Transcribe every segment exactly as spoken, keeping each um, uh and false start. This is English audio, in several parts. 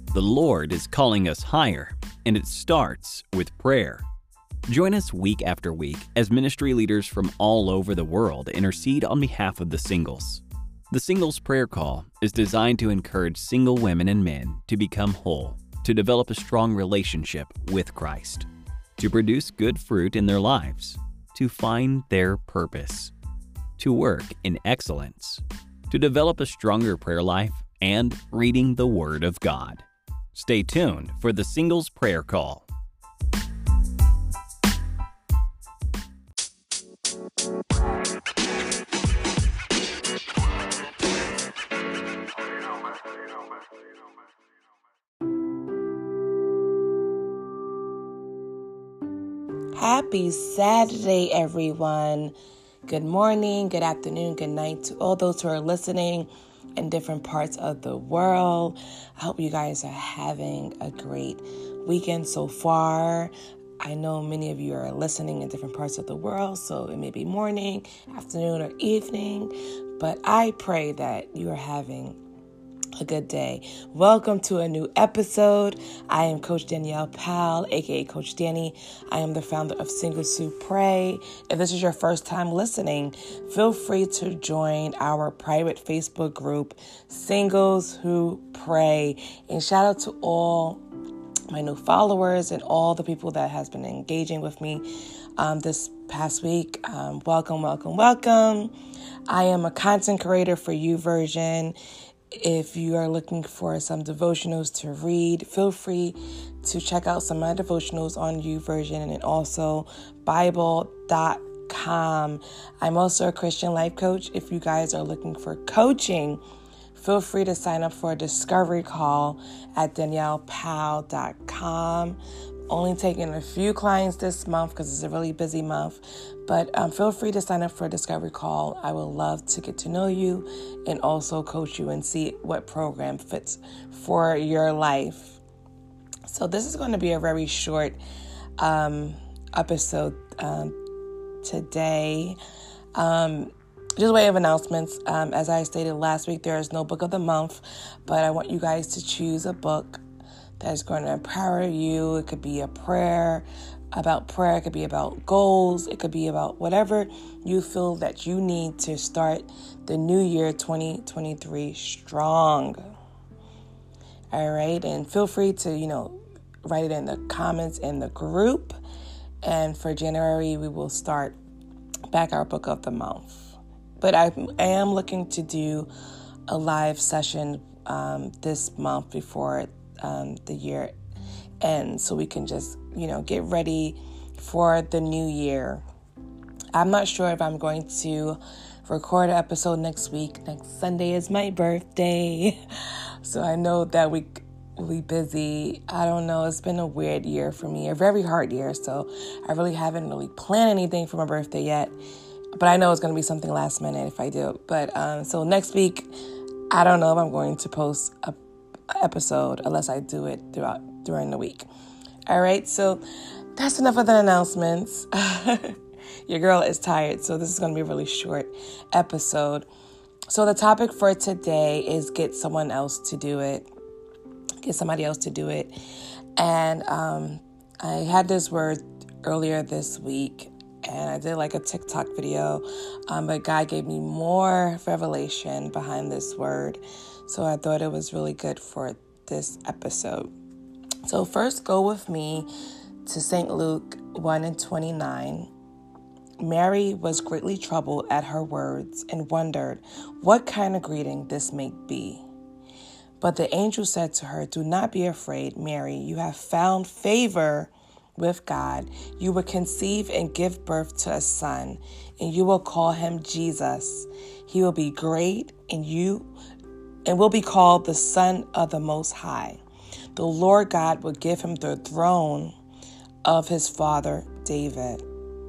The Lord is calling us higher, and it starts with prayer. Join us week after week as ministry leaders from all over the world intercede on behalf of the singles. The Singles Prayer Call is designed to encourage single women and men to become whole, to develop a strong relationship with Christ, to produce good fruit in their lives, to find their purpose, to work in excellence, to develop a stronger prayer life, and reading the Word of God. Stay tuned for the Singles Prayer Call. Happy Saturday, everyone. Good morning, good afternoon, good night to all those who are listening in different parts of the world. I hope you guys are having a great weekend so far. I know many of you are listening in different parts of the world, so it may be morning, afternoon, or evening, but I pray that you are having a good day. Welcome to a new episode. I am Coach Danielle Powell, aka Coach Danny. I am the founder of Singles Who Pray. If this is your first time listening, feel free to join our private Facebook group, Singles Who Pray. And shout out to all my new followers and all the people that has been engaging with me um, this past week. Um, welcome, welcome, welcome. I am a content creator for YouVersion. If you are looking for some devotionals to read, feel free to check out some of my devotionals on YouVersion and also Bible dot com. I'm also a Christian life coach. If you guys are looking for coaching, feel free to sign up for a discovery call at danielle powell dot com. Only taking a few clients this month because it's a really busy month. But um, feel free to sign up for a discovery call. I would love to get to know you and also coach you and see what program fits for your life. So this is going to be a very short um, episode um, today. Um, just a way of announcements. Um, as I stated last week, there is no book of the month, but I want you guys to choose a book that's going to empower you. It could be a prayer about prayer. It could be about goals. It could be about whatever you feel that you need to start the new year twenty twenty-three strong. All right. And feel free to, you know, write it in the comments in the group. And for January, we will start back our book of the month. But I, I am looking to do a live session um, this month before Um, the year ends, so we can just, you know, get ready for the new year. I'm not sure if I'm going to record an episode next week. Next Sunday is my birthday, so I know that we will be busy. I don't know. It's been a weird year for me, a very hard year, so I really haven't really planned anything for my birthday yet, but I know it's going to be something last minute if I do. But um, so next week, I don't know if I'm going to post a episode unless I do it throughout during the week. All right, so that's enough of the announcements. Your girl is tired, so this is going to be a really short episode. So the topic for today is get someone else to do it. Get somebody else to do it. And um, I had this word earlier this week, and I did like a TikTok video, um, but God gave me more revelation behind this word. So I thought it was really good for this episode. So first, go with me to Saint Luke one and twenty-nine. Mary was greatly troubled at her words and wondered what kind of greeting this may be. But the angel said to her, "Do not be afraid, Mary. You have found favor with God. You will conceive and give birth to a son, and you will call him Jesus. He will be great, and you and will be called the Son of the Most High. The Lord God will give him the throne of his father David."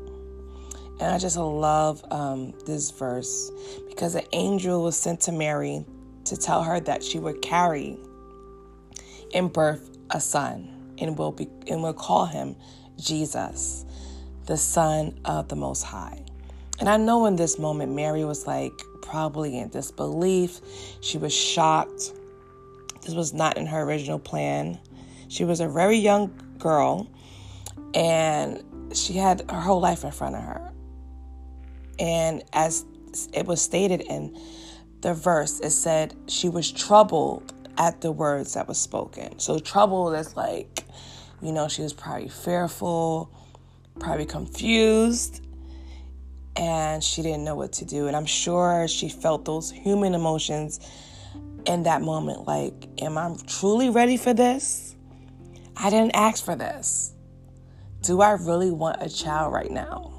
And I just love um, this verse because the angel was sent to Mary to tell her that she would carry and birth a son and will be and will call him Jesus, the Son of the Most High. And I know in this moment, Mary was like probably in disbelief. She was shocked This was not in her original plan. She was a very young girl, and she had her whole life in front of her. And as it was stated in the verse, it said she was troubled at the words that was spoken. So troubled is like, you know, she was probably fearful, probably confused, and she didn't know what to do. And I'm sure she felt those human emotions in that moment, like, am I truly ready for this? I didn't ask for this. Do I really want a child right now?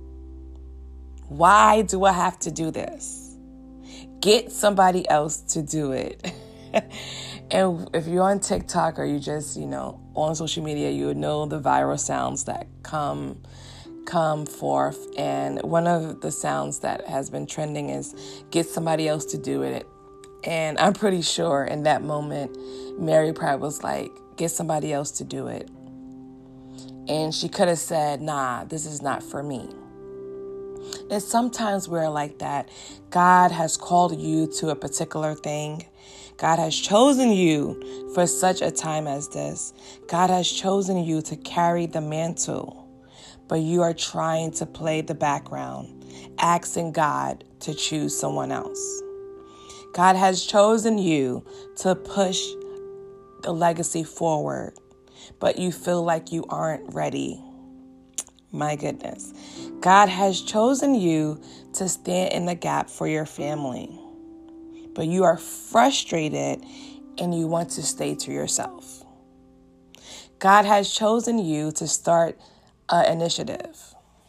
Why do I have to do this? Get somebody else to do it. And if you're on TikTok or you just, you know, on social media, you would know the viral sounds that come come forth. And one of the sounds that has been trending is get somebody else to do it. And I'm pretty sure in that moment, Mary probably was like, get somebody else to do it. And she could have said, nah, this is not for me. And sometimes we're like that. God has called you to a particular thing. God has chosen you for such a time as this. God has chosen you to carry the mantle, but you are trying to play the background, asking God to choose someone else. God has chosen you to push the legacy forward, but you feel like you aren't ready. My goodness. God has chosen you to stand in the gap for your family, but you are frustrated and you want to stay to yourself. God has chosen you to start an initiative,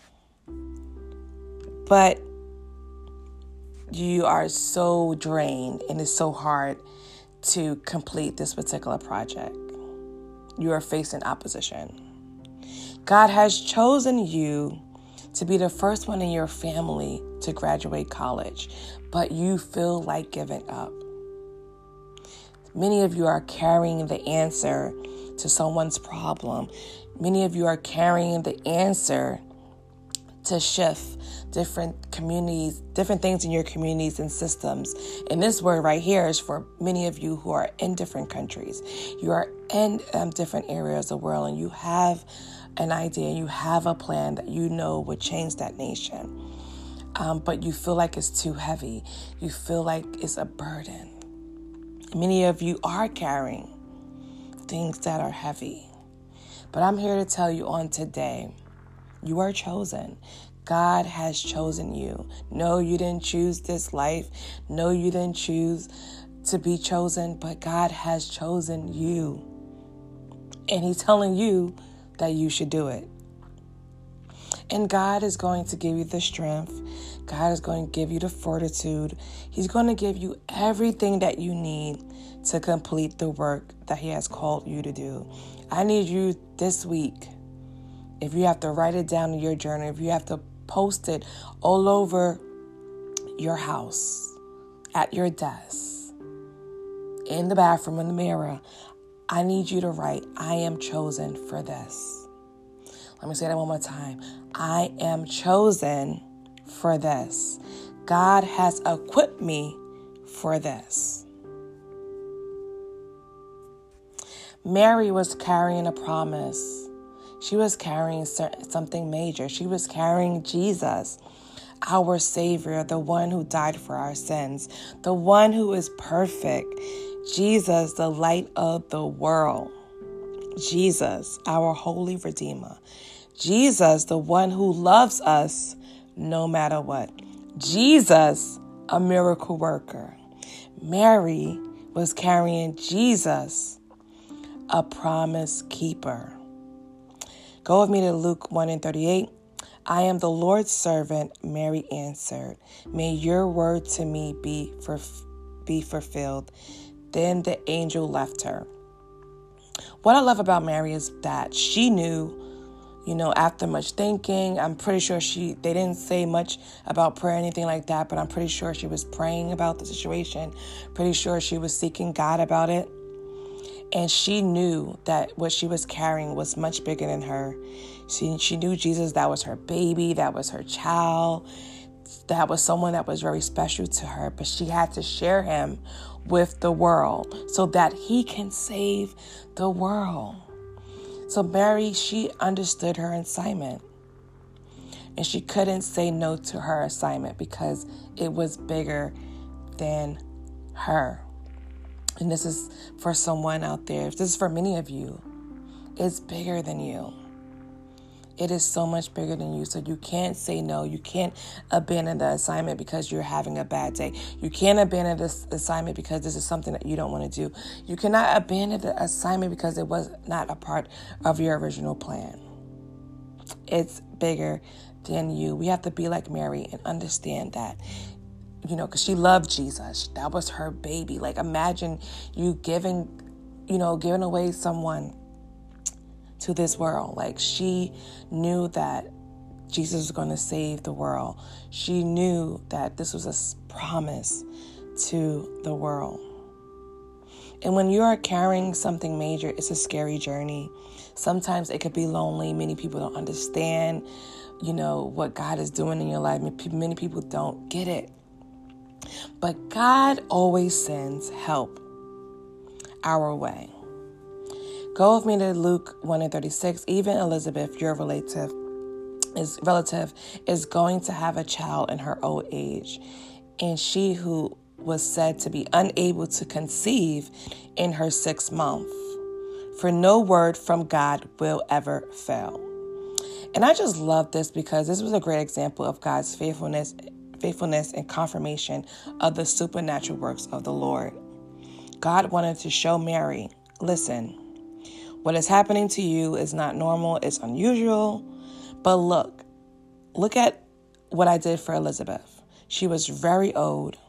but you are so drained and it's so hard to complete this particular project. You are facing opposition. God has chosen you to be the first one in your family to graduate college, but you feel like giving up. Many of you are carrying the answer to someone's problem. Many of you are carrying the answer to shift different communities, different things in your communities and systems. And this word right here is for many of you who are in different countries. You are in um, different areas of the world, and you have an idea, you have a plan that you know would change that nation. Um, but you feel like it's too heavy. You feel like it's a burden. Many of you are carrying things that are heavy. But I'm here to tell you on today, you are chosen. God has chosen you. No, you didn't choose this life. No, you didn't choose to be chosen, but God has chosen you. And He's telling you that you should do it. And God is going to give you the strength. God is going to give you the fortitude. He's going to give you everything that you need to complete the work that He has called you to do. I need you this week, if you have to write it down in your journal, if you have to post it all over your house, at your desk, in the bathroom, in the mirror, I need you to write, I am chosen for this. Let me say that one more time. I am chosen for this. God has equipped me for this. Mary was carrying a promise. She was carrying something major. She was carrying Jesus, our Savior, the one who died for our sins, the one who is perfect. Jesus, the light of the world. Jesus, our holy Redeemer. Jesus, the one who loves us no matter what. Jesus, a miracle worker. Mary was carrying Jesus, a promise keeper. Go with me to Luke one and thirty-eight. I am the Lord's servant, Mary answered. May your word to me be for, be fulfilled. Then the angel left her. What I love about Mary is that she knew, you know, after much thinking, I'm pretty sure she, they didn't say much about prayer or anything like that, but I'm pretty sure she was praying about the situation. Pretty sure she was seeking God about it. And she knew that what she was carrying was much bigger than her. She, she knew Jesus, that was her baby, that was her child. that was someone that was very special to her, but she had to share him with the world so that he can save the world. So Mary, she understood her assignment, and she couldn't say no to her assignment because it was bigger than her. And this is for someone out there. This is for many of you. It's bigger than you. It is so much bigger than you. So you can't say no. You can't abandon the assignment because you're having a bad day. You can't abandon this assignment because this is something that you don't want to do. You cannot abandon the assignment because it was not a part of your original plan. It's bigger than you. We have to be like Mary and understand that. You know, because she loved Jesus. That was her baby. Like, imagine you giving, you know, giving away someone to this world. Like, she knew that Jesus was going to save the world. She knew that this was a promise to the world. And when you are carrying something major, it's a scary journey. Sometimes it could be lonely. Many people don't understand, you know, what God is doing in your life. Many people don't get it. But God always sends help our way. Go with me to Luke one and thirty-six. Even Elizabeth, your relative, is relative, is going to have a child in her old age, and she who was said to be unable to conceive in her sixth month. For no word from God will ever fail. And I just love this because this was a great example of God's faithfulness, faithfulness and confirmation of the supernatural works of the Lord. God wanted to show Mary, listen, what is happening to you is not normal, it's unusual, but look, look at what I did for Elizabeth. She was very old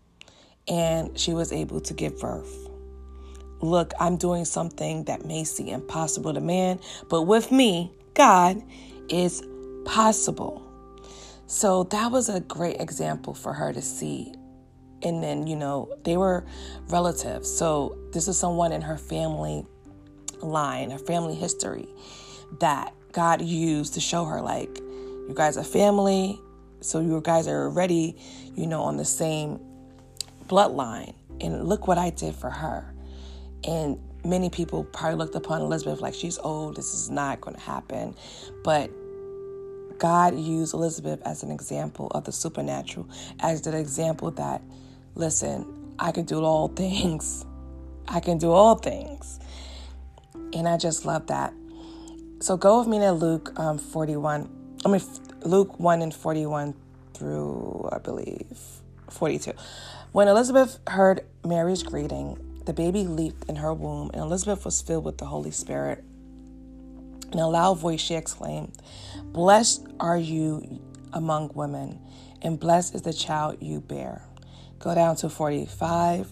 and she was able to give birth. Look, I'm doing something that may seem impossible to man, but with me, God, is possible. So that was a great example for her to see. And then, you know, they were relatives. So this is someone in her family line, her family history that God used to show her, like, you guys are family. So you guys are already, you know, on the same bloodline. And look what I did for her. And many people probably looked upon Elizabeth like, she's old, this is not going to happen. But God used Elizabeth as an example of the supernatural, as the example that, listen, I can do all things. I can do all things. And I just love that. So go with me to Luke um, forty-one. I mean, Luke one and forty-one through, I believe, forty-two. When Elizabeth heard Mary's greeting, the baby leaped in her womb, and Elizabeth was filled with the Holy Spirit. In a loud voice, she exclaimed, "Blessed are you among women, and blessed is the child you bear." Go down to forty-five.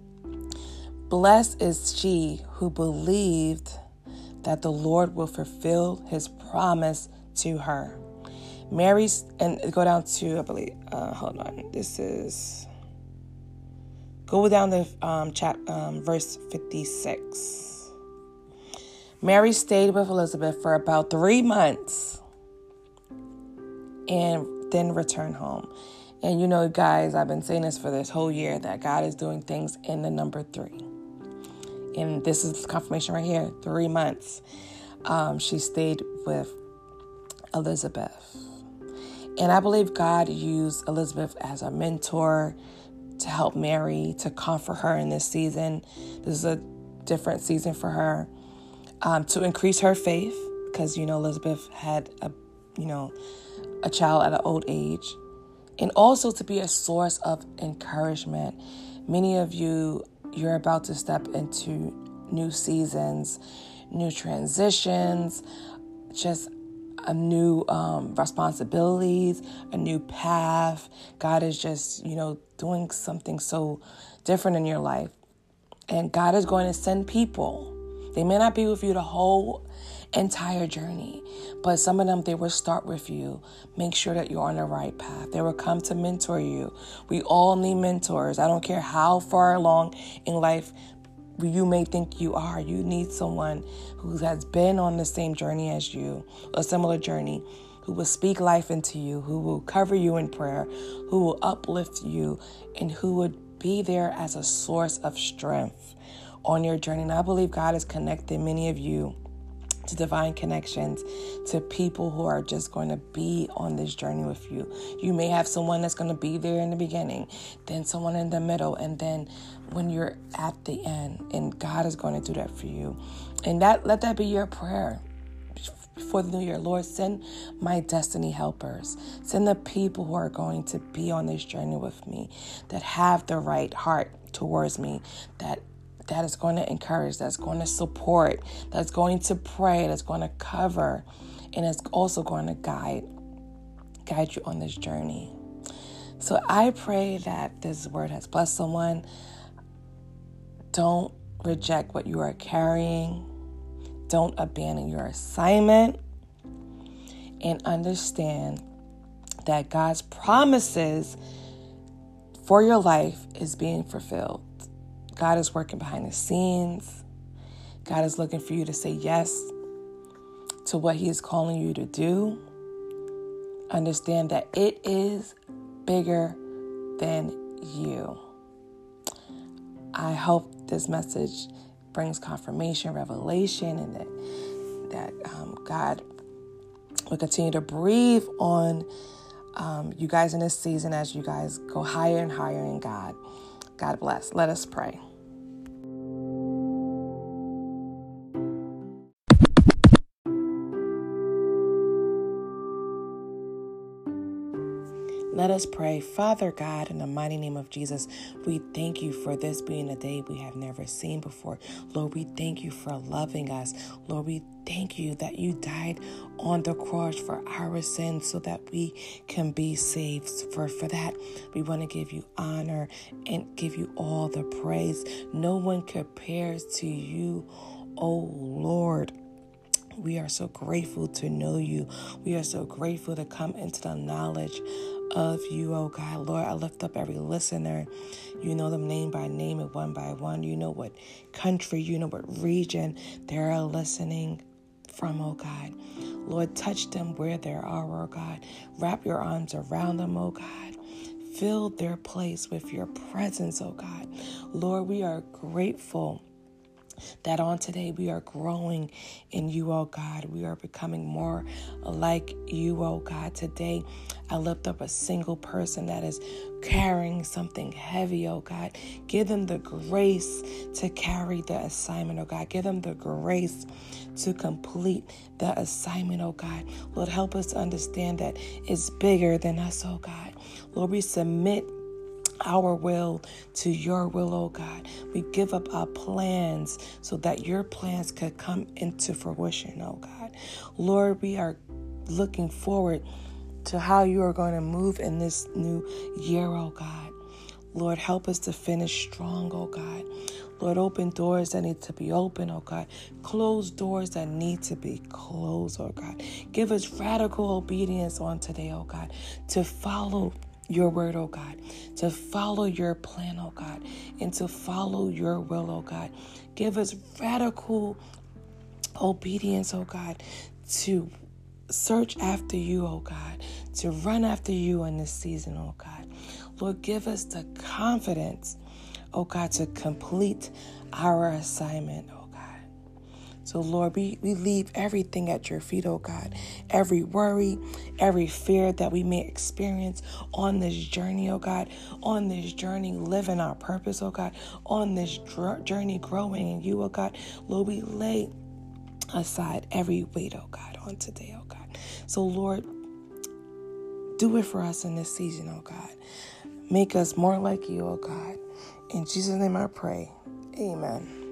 Blessed is she who believed that the Lord will fulfill his promise to her. Mary's, and go down to, I believe, uh, hold on, this is, go down to um, chat, um, verse fifty-six. Mary stayed with Elizabeth for about three months and then returned home. And you know, guys, I've been saying this for this whole year, that God is doing things in the number three. And this is confirmation right here, three months. Um, she stayed with Elizabeth. And I believe God used Elizabeth as a mentor to help Mary, to comfort her in this season. This is a different season for her. Um, to increase her faith, because, you know, Elizabeth had a, you know, a child at an old age. And also to be a source of encouragement. Many of you, you're about to step into new seasons, new transitions, just a new um, responsibilities, a new path. God is just, you know, doing something so different in your life. And God is going to send people. They may not be with you the whole entire journey, but some of them, they will start with you. Make sure that you're on the right path. They will come to mentor you. We all need mentors. I don't care how far along in life you may think you are. You need someone who has been on the same journey as you, a similar journey, who will speak life into you, who will cover you in prayer, who will uplift you, and who would be there as a source of strength on your journey. And I believe God has connected many of you to divine connections, to people who are just going to be on this journey with you. You may have someone that's going to be there in the beginning, then someone in the middle, and then when you're at the end, and God is going to do that for you. And that let that be your prayer for the new year. Lord, send my destiny helpers. Send the people who are going to be on this journey with me, that have the right heart towards me, that that is going to encourage, that's going to support, that's going to pray, that's going to cover, and it's also going to guide, guide you on this journey. So I pray that this word has blessed someone. Don't reject what you are carrying. Don't abandon your assignment. And understand that God's promises for your life is being fulfilled. God is working behind the scenes. God is looking for you to say yes to what he is calling you to do. Understand that it is bigger than you. I hope this message brings confirmation, revelation, and that, that um, God will continue to breathe on um, you guys in this season as you guys go higher and higher in God. God bless. Let us pray. Let us pray. Father God, in the mighty name of Jesus, we thank you for this being a day we have never seen before. Lord, we thank you for loving us. Lord, we thank you that you died on the cross for our sins so that we can be saved. For, for that, we want to give you honor and give you all the praise. No one compares to you, oh Lord. We are so grateful to know you. We are so grateful to come into the knowledge of you, oh God. Lord, I lift up every listener. You know them name by name and one by one. You know what country, you know what region they're listening from, oh God. Lord, touch them where they are, oh God. Wrap your arms around them, oh God. Fill their place with your presence, oh God. Lord, we are grateful that on today we are growing in you, oh God. We are becoming more like you, oh God. Today I lift up a single person that is carrying something heavy, oh God. Give them the grace to carry the assignment, oh God. Give them the grace to complete the assignment, oh God. Lord, help us to understand that it's bigger than us, oh God. Lord, we submit our will to your will, oh God. We give up our plans so that your plans could come into fruition, oh God. Lord, we are looking forward to how you are going to move in this new year, oh God. Lord, help us to finish strong, oh God. Lord, open doors that need to be open, oh God. Close doors that need to be closed, oh God. Give us radical obedience on today, oh God, to follow your word, oh God, to follow your plan, oh God, and to follow your will, oh God. Give us radical obedience, oh God, to search after you, oh God, to run after you in this season, oh God. Lord, give us the confidence, oh God, to complete our assignment, oh God. So Lord, we, we leave everything at your feet, oh God. Every worry, every fear that we may experience on this journey, oh God. On this journey, living our purpose, oh God. On this dr- journey, growing in you, oh God. Lord, we lay aside every weight, oh God, on today, oh God. So Lord, do it for us in this season, oh God. Make us more like you, oh God. In Jesus' name I pray. Amen.